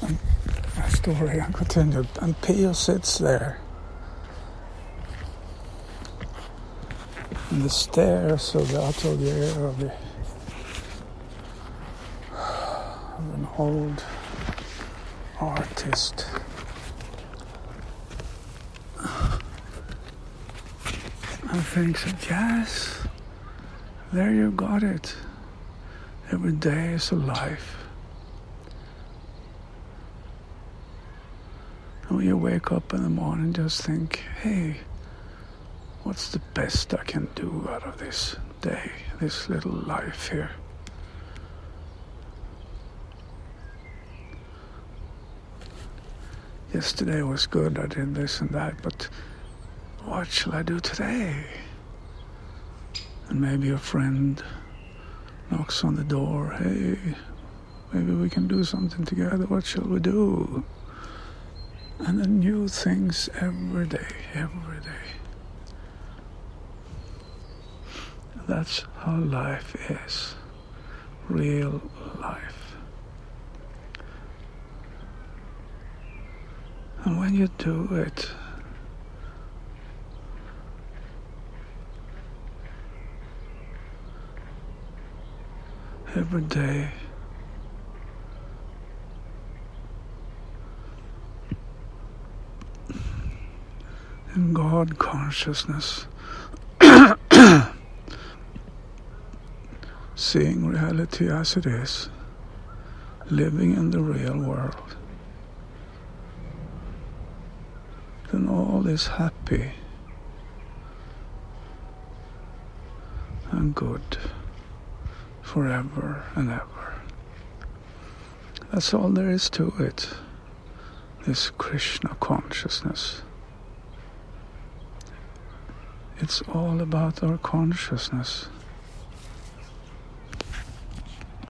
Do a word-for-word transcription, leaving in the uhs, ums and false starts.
and my story continued. And Pio sits there in the stairs of the atelier of, the, of an old artist. And thinks, yes, there you got it. Every day is a life. And when you wake up in the morning, just think, hey, what's the best I can do out of this day, this little life here? Yesterday was good, I did this and that, but what shall I do today? And maybe a friend knocks on the door. Hey, maybe we can do something together. What shall we do? And then new things every day, every day. That's how life is. Real life. And when you do it, every day, in God consciousness, seeing reality as it is, living in the real world, then all is happy and good forever and ever. That's all there is to it, this Krishna consciousness. It's all about our consciousness.